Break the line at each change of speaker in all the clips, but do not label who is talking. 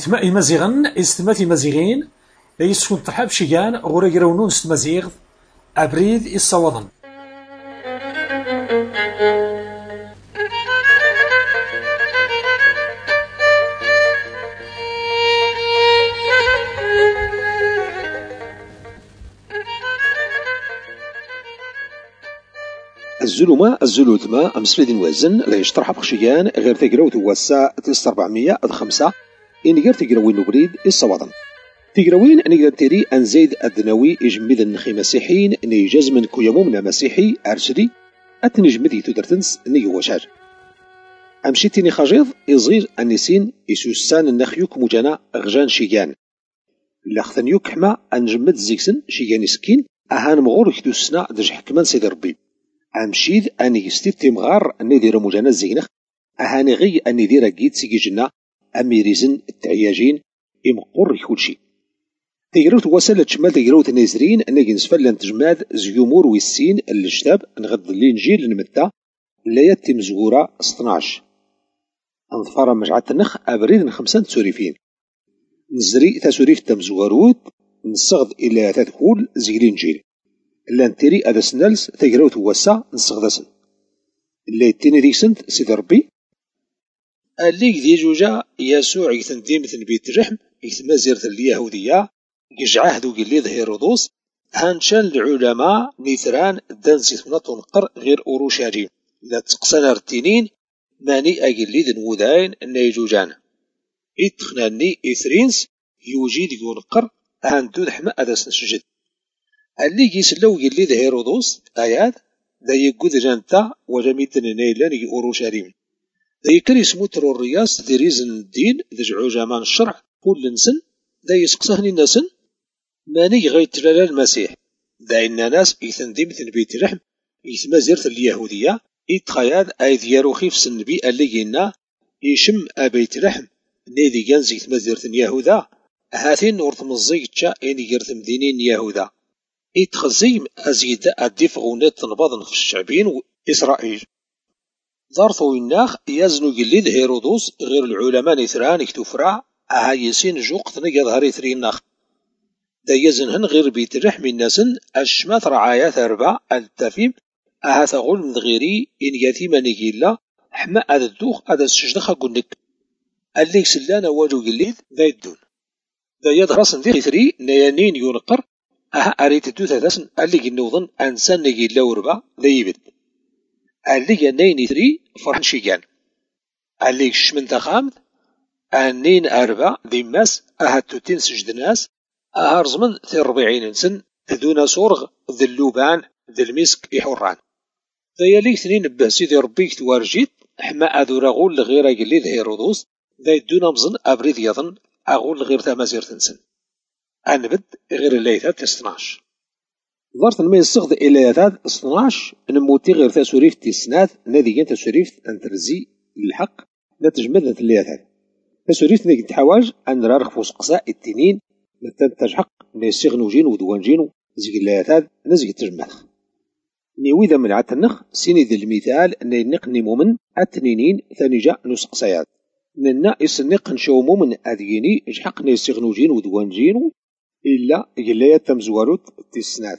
إثماء مزيغن استمات مزيغين لا يسكن ترحاب شيغان غورا يراونون استمازيغ أبريد الصوضن.
الزلمة الزلوتما أمسفيدين وزن لا يشطرح بخشيان غير تقراوت واسا تيس 405 إن غير تقراوين نبريد الصوادن تقراوين أن يقدر تيري أن زيد الدناوي يجمد النخي مسيحيين نيجاز من كيمومنا مسيحي أرسلي أتنجمدي تدرتنس نيواشاج أمشيتيني خاجيض يصغير النسين يسوسان النخيوك مجانا غجان شيغان لاختنيوك حما أنجمد زيكسن شيغاني سكين أهان مغور كدوسنا دج حكمان سيدي ربي أمشيد أني يستيد تيمغار أني دير مجانا الزينخ أهاني غي أني دير أكيد سيكي جنا أميريزن التعياجين إمقر كلشي تيقروت وسالة شمال تيقروت نيزرين أني نسفل لنتجماد زيومور ويسين الجتاب نغد الإنجيل نمتا لا يتم زغورة 12 أنظفار مجعة النخ أبريد 5 تسوريفين نزري تسوريف تمزغروت نصغد إلى تدخول زي الإنجيل لان تيري هذا سنالس تيقراوت واسا نصغداسن اللي يتيني ديك سنت سيدي ربي الليك دي جوجا يسوع يتنديمثن بيت الرحم يتمازيرت اليهودية يجعاه ذو قليد هيرودوس هانشان العلماء نيثران دانسي ثمنة نقر غير أوروشاجين لا تقسنا رتينين ماني أقليد نوداين نيجوجان إتخناني إثرينس يوجد يقول نقر هاندو دحما هذا سنسجد اللي يسلو يلي هيرودوس آيات ذا يقود جانتا وجميتن نيلان أوروشاليم ذا يكر يسمو ترورياس ذي ريزن الدين ذا جعو جامان الشرع كل نسن ذا يسقسهني النسن ماني غيتلال المسيح ذا إن ناس يثندي مثل بيت الرحم يثمازيرت اليهودية إتخياد أيذ يروخي في النبي اللي ينا يشم أبيت الرحم نيدي جانز يثمازيرت اليهودا هاثين نورث مزيجة إني يرثم دينين يهودا إتخزيم أزيد أدف غونات تنبضن في الشعبين وإسرائيل ظرفو الناخ يزنو جليد هيرودوس غير العلماء نثران اكتفرع أهايسين جوق تنقى ظهر ثرين ناخ دا يزنهن غير بيت الرحم الناسن أشمات رعايات أربع التفيم أهاثغول من غيري إن يتيما نجيلا حما أذا الدوخ أذا السجدخة قلنك اللي سلانا واجو جليد ذا يدون ذا يدرس ذي ثري نيانين ينقر أريد الدوثة داسن اللي جنوضن أنسان نجي اللوربا ذيبت اللي جنين ثري فرحن شيجان اللي شمن تخامد أنين أربع ذي ماس أهاتوتين سجد ناس أهارزمن ثي 40 سن دون صورغ ذي اللوبان ذي المسك يحران ذي اللي ثنين بسيدي ربيك توارجيت حما أذو رغول لغير يلي ذي هيرودوس ذي دون مزن أبريد يظن أغول لغير تمازير تنسن أنبت غير الليثات 12 ظرت ما يستخدم إليثات 12 نموتي غير تسوريف تسنات نادي تسوريف أن ترزي للحق نتجمد الليثات تسوريف نيجي تحواج أن رارخ فوسقساء التنين نتنتج حق نيسيغنو جين ودوان جينو زي الليثات نزي تجمخ نيويذا من عتنخ سيني ذي المثال نينق نمومن التنينين ثاني جاء نسقسيات ننا يسنق نشومو من أذيني إجحق نيسيغنو جين ودوان جينو إلا إجلايا تمزواروت تسناد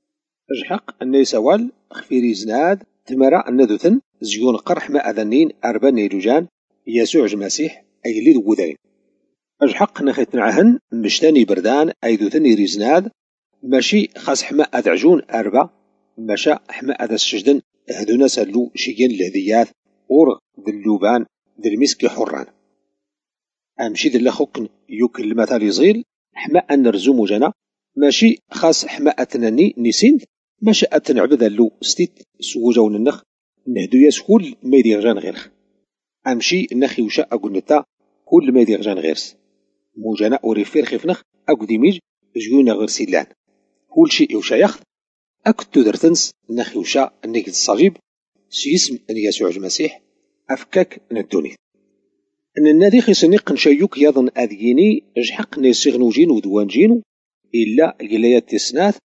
أجحق أن يسوال خفيري زناد تمرا الندوثن زيون قرح ما أذنين أربا نيروجان يسوع المسيح أجليد وذين أجحق نخيت نعهن مشتاني بردان أيدوثن يريزناد ماشي خاص حما أدعجون أربا مشا حما أذا السجدن هدونا سلو شيجين لهذيات أورغ ذلوبان ذلمسك حران أمشي ذل خكن يوكل المثال يزيل حما أن رزوم جنا ماشي خاص حما أتنني نسين ماشي أتنعبد اللو ستيت سوجون النخ نهدو يسكول ما يدير جان غيرخ أمشي نخي وشاء أقول نتا كل ما يدير جان غيرس موجنا أوريفير خفنخ أقو ديميج جيونا غير سيلان كل شيء وشا ياخذ أكتو درتنس نخي وشاء النكد الصجيب سيسم أن يسوع المسيح أفكاك ندوني أن النادي خيسنيق نشيوك يظن أذيني اجحق نيسيغنو جينو ودوان جينو إلا قلايات تسناث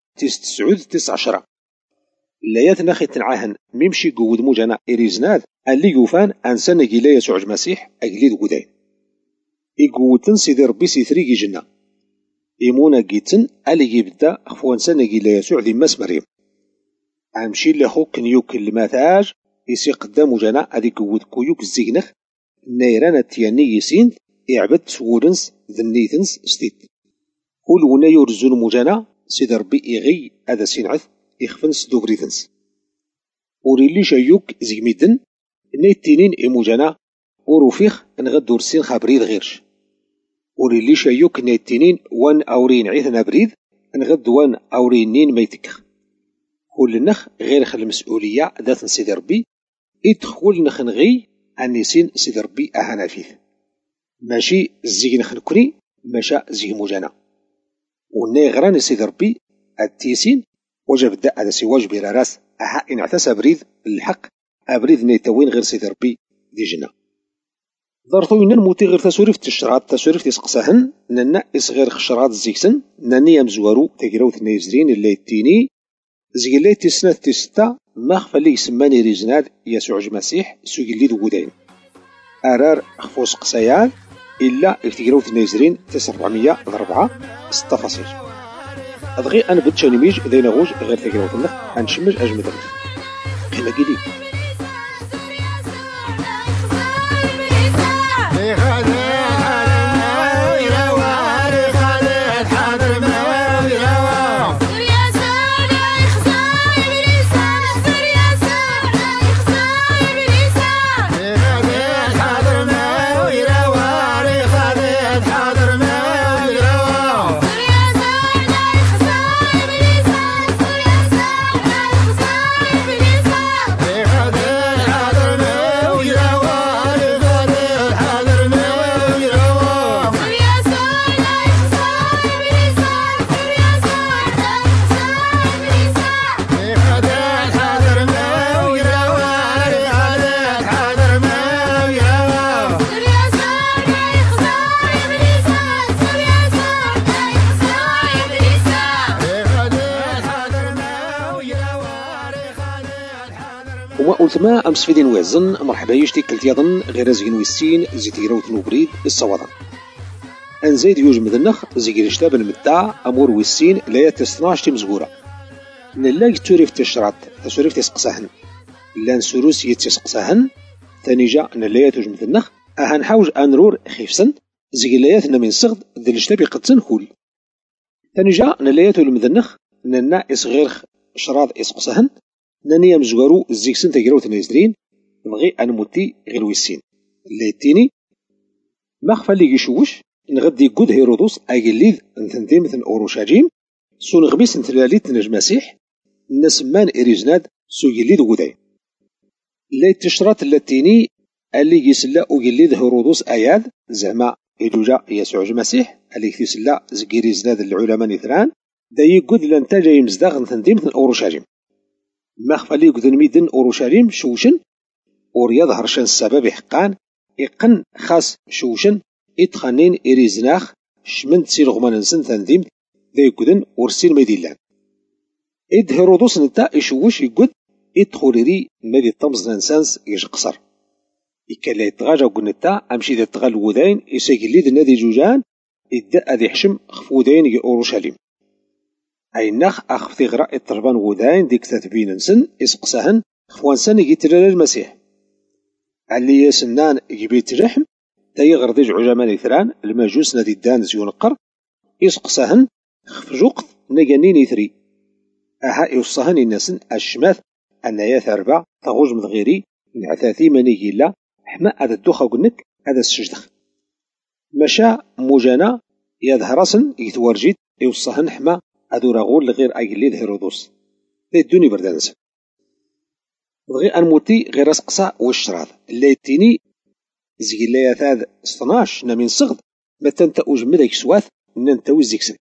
19 اللايات ناخي تنعاهن ميمشي قود موجانا إريزناث اللي يوفان أنسان قلاية سعج مسيح أقليد قدين إيقوتن سيدي ربي سيثريقي جنة إيمونا جيتن ألي يبدا خفوانسان لا يسوع ذي ماس مريم أمشي لخو كنيوك المثاج يسي قدام جنا أدي قوت كويوك الزينخ نيران تياني يسين يعبد سورنس ذنيثنس ستيت كل ونا يرزون مجانا سيدي ربي إيغي هذا سينعث يخفنس دوغريثنس وريلي شايوك زيميدن نيتينين إيموجانا وروفيخ نغدو رسين خابريد غيرش وريلي شايوك نيتينين وان أورين عيثنا بريد نغدو وان أورينين ميتكخ كل نخ غير خل المسؤولية ذات سيدي ربي يدخل نخ نغي أنيسين سيدي ربي أهانا فيه ماشي زيغ نخ نكري ماشا زيغ موجانا وني غران سيدي ربي التيسين وجب دا هذا سي واجب راس أها إن اعتسى بريد الحق أبريد نيتوين غير سيدي ربي دي جنة ضرطوين الموتي غير تسوريف تشرات تسوريف تسقسهن ننا إصغير خشرات زيكسن ناني يمزوارو تقراوث نيزرين اللي يتيني زيلي تسنة تستا مخفى اللي يسماني ريزناد يسوع المسيح سوق اللي دوودين أرار خفوس قسيان إلا تقراوث نيزرين 904 6 أضغي أنا بدشاني ميج ذينا غوج غير تقراوث النخ هنشمج أجمد النخ قيمة جديد وثما أمس في دين وازن مرحبا يشتي كلت يظن غير زين ويسين زيت يروت نوبريد الصوادن أنزيد يوجمد النخ زيجي الشتاب المتاع أمور ويسين لا يتسناش تمزغورة نلاقي توريف تشرات تسوريف تسقسهن لان سروس يتسقسهن تانيجا نلاقي توجمد النخ أهان حوج أنرور خيفسن زيجي لاياتنا من صغد ذي الشتاب يقدسن كول تانيجا نلاقي توجمد النخ ننا إصغير شراط إسقسهن نانيا مزوارو زيكسن تقراوث نيزرين نغي أن موتي غير ويسين اللي تيني مخفى اللي يشوش نغدي قد هيرودوس أجليذ نتندي مثل أوروشاجيم سون غميس نتلاليت نج مسيح نسمان إريجناد سو جليذ قداي اللي تشرات اللاتيني اللي يسلا أجليذ هيرودوس أياد زعما إدوجا يسوع المسيح اللي يسلا زكيريزناد العلماء نثران داي قد لانتاج يمزداغ نتندي مثل أوروشاجيم مخفى لي قدن ميدن أوروشاليم شوشن ورياض هرشان السبب حقان يقن خاص شوشن إتخانين إريزناخ شمنت سير غمان نسن تنظيم ذا يقدن ورسين ميديلان إد هيرودوس نتا يشوش يقد إدخوليري مدي الطمز ننسانس يجقصر إكالا يتغاجا قنتا أمشي ذا تغال وذين يساقلي ذا نادي جوجان إداء ذي حشم خفودين أوروشاليم أي نخ أخفتي غراء الطربان وذاين ديك تتبين نسن إسقسهن خوانسان يجيترال المسيح اللي يسنان يجبيت رحم تاي غرديج عجمان إثران المجوس نادي الدان زيونقر إسقسهن خفجوقت نجانين إثري أها يوصهن الناسن الشماث أن يثربع تغوج مذغيري نعثاثي منيه لا حما هذا الدوخة قنك هذا السجدخ مشا موجانا يظهرسن يتورجيت يوصهن حما هادو راغول غير أجليد هيرودوس ذي الدوني بردانس بغي أنموتي غير أسقسا والشراط اللي تيني زيلايا ثاذ 12 من صغد ما تنتا أجمدك سواث ننتوي زيكسن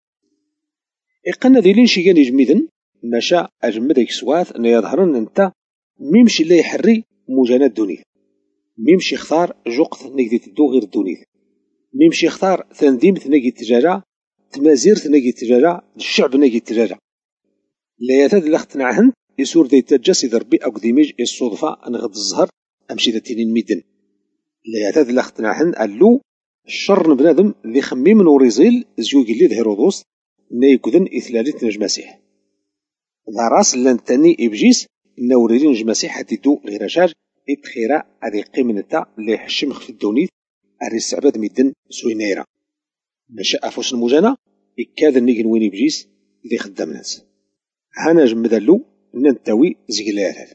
إقنا ذي لين شيغان يجميدن مشا أجمدك سواث أن يظهرن أنت ميمشي اللي يحري موجانات دونيث ميمشي اختار جوقت نقدي تدو غير دونيث ميمشي اختار تنظيم نقدي تجارة تمازير تنقي التجارة الشعب نقي التجارة لا يثاد لاختنعهن يسور دي تجاس ضربي أقديميج الصدفة أن غد الزهر أمشي ذا تينين ميدن لا يثاد لاختنعهن اللو الشر بنادم ذي خميم وريزيل زيوغ اللي هيرودوس نايكودن إثلاليت نج مسيح ذا راس لان تاني إبجيس نوريلين نج مسيح هتدو غير شاج إتخيرا أذي قيمن التا اللي يحشمخ في الدونيت أري السعباد ميدن سوينيرا نشاء فوس المجانا إكاد نيجن وين إبجيس ذي خدام ناس هانا جمدالو ننتوي زيقلال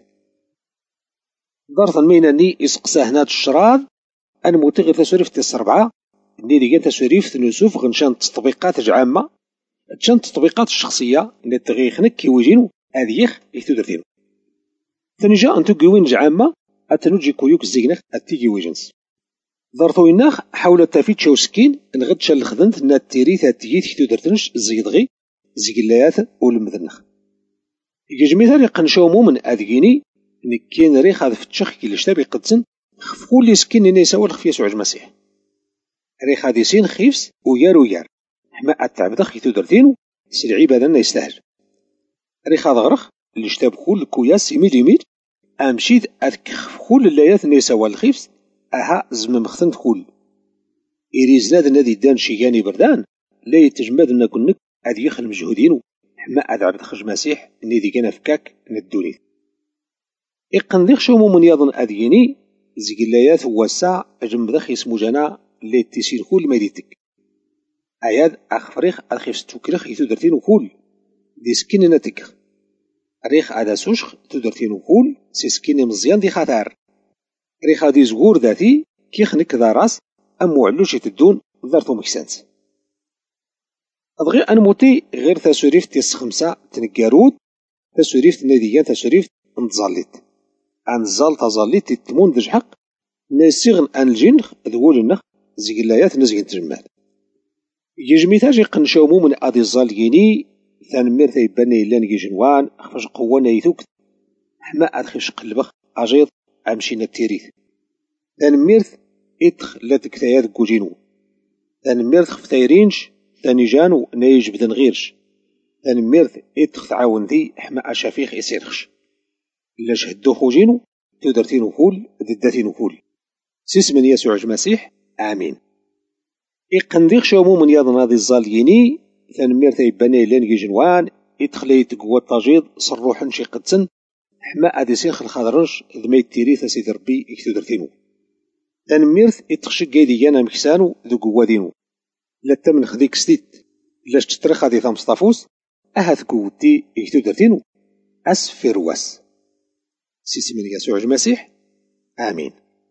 دارت الميناني إسقسا هنات الشراد أنا موتغي تسوريف تسربعة إني لقيت تسوريف تنسوف غنشان تطبيقات عامة تشان تطبيقات الشخصية إن تغيخنك كيوجينو أذيخ يثودرتينو تنجا أنتو كيوين عامة أتنوجي كويوك الزيقنخ أتيجي ويجنس دارتو إناخ حول التافيت شوسكين نغدش الخدنت نات تيريث أتيجي يثودرتنش الزيدغي زيقلايات والمذنخ يجمي ثاني قنشومو من أذيني نكين ريخ هذا فتشخ كي لشتابي قدسن خفقول لي سكين إني يساوي الخفية سوع المسيح ريخ هذا سين خيفس ويار حما أتعبدخ يثودرتينو سلعي بدنا يستاهل ريخ هذا غرخ اللي شتاب خول كوياس يميل أمشيد أذكخ خول اللايات نيساوى الخيفس أها زمم خثن خول إريزناد نادي دان شيغاني بردان لا يتجمد نكونك أذيخ المجهودين حما أذعب خرج مسيح نيدي كان فكاك ندوني إقن ذيخ شومو من يظن أذيني زيقلايات هو الساعة جنب اسمو جنا اللي تسير خول ميديتك أياد أخفريخ أخيفس توكريخ يتودرتين وخول دي سكين نتكخ ريخ أدا سوشخ تودرتين وخول سي سكين مزيان دي خطر ريخ هادي زغور ذاتي كيخنك ذا راس أم وعلوش يتدون ذارتو مكسانس أضغي أنموتي غير تسوريف تيس خمسة تنكارود تسوريف ناديان تسوريف نتظلت أنزال تظلت تتمون دج حق نسيغن أن الجنخ ذول النخ زيقلايات نزيغن تجمال يجمي تاجي قنشومو من أدي الظاليني ثان مير تيباني لان جنوان أخفش قوانا يثوك حما أدخش قلبخ أجيض أمشينا التيريث ثان ميرث إدخ لا تكتايات كوجينو ثان ميرث خفتايرينش ثاني جانو نايج بدن غيرش ثان ميرث إدخ تعاون ذي حما أشافيخ يسيرخش إلا شهدو خوجينو تودرتينو فول دداتينو فول سيسمن يسوع المسيح آمين إقنديق شومو من ياض ناضي الظاليني ثان مير تيباني لانجي جنوان إدخليت قوة طاجيض صروحن شي قدسن حما أديسيخ الخضرنش ذميت تيريث سيد ربي إكتودرتينو ثان ميرث إتخشق قيدي جانا مكسانو ذو قوة دينو لا تمن خديك ستيت لاش تترخ هذي ثام سطافوس أهث قوتي إكتودرتينو أسفر واس سيسي من يسوع المسيح آمين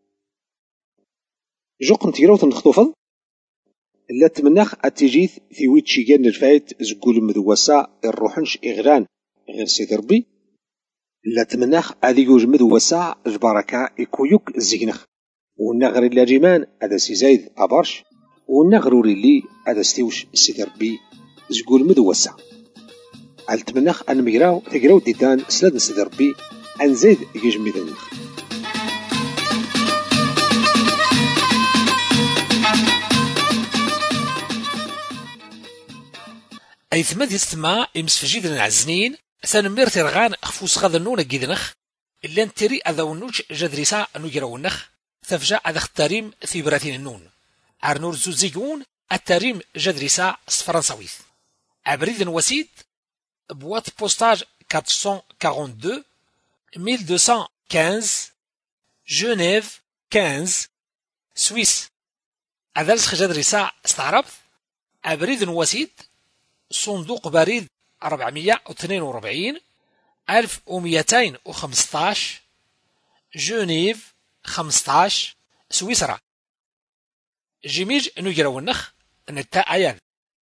جو قنتيرو تنخطوفض لا تمناخ أتيجيث في ويتشي جان الفايت زقول مدوسا الروحنش إغران غير سيد ربي لا تمناخ أذي يوج مدوسا البركة إكويوك الزينخ والنغر اللي جيمان هذا سي زايد أبارش والنغر اللي هذا ستيوش سيد ربي زقول مدوسا التمناخ أن ميراو تقراو ديدان سلاد سيد ربي أن زيد يجمي ذنخ
أي ثماد يستمع إمسفجيد العزنين ثانمير ترغان أخفوس غاذا نونا جيدنخ إلا نتري أذا ونوج جدريسا نجراونخ ثفجا أذا اختاريم في براتين النون عرنور زوزيقون التاريم جدريسا فرنساويث أبريد وسيد بوات بوستاج 442 1215 جنيف 15 سويس أذا لسخ جدريسا استعربت أبريد وسيد صندوق بريد 442 1215 جنيف 15 سويسرا جيميج نجراونخ نتا أيان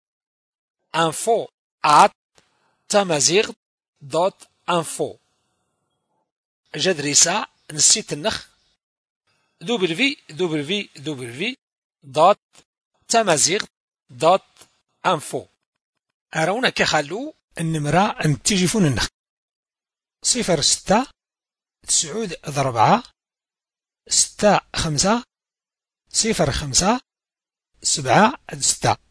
info@tamazigh.info جدريسا نسيت النخ www.tamazigh.info أرونا كخلو النمرة أن تجيفون النخ 06 9 6 5 05 7 6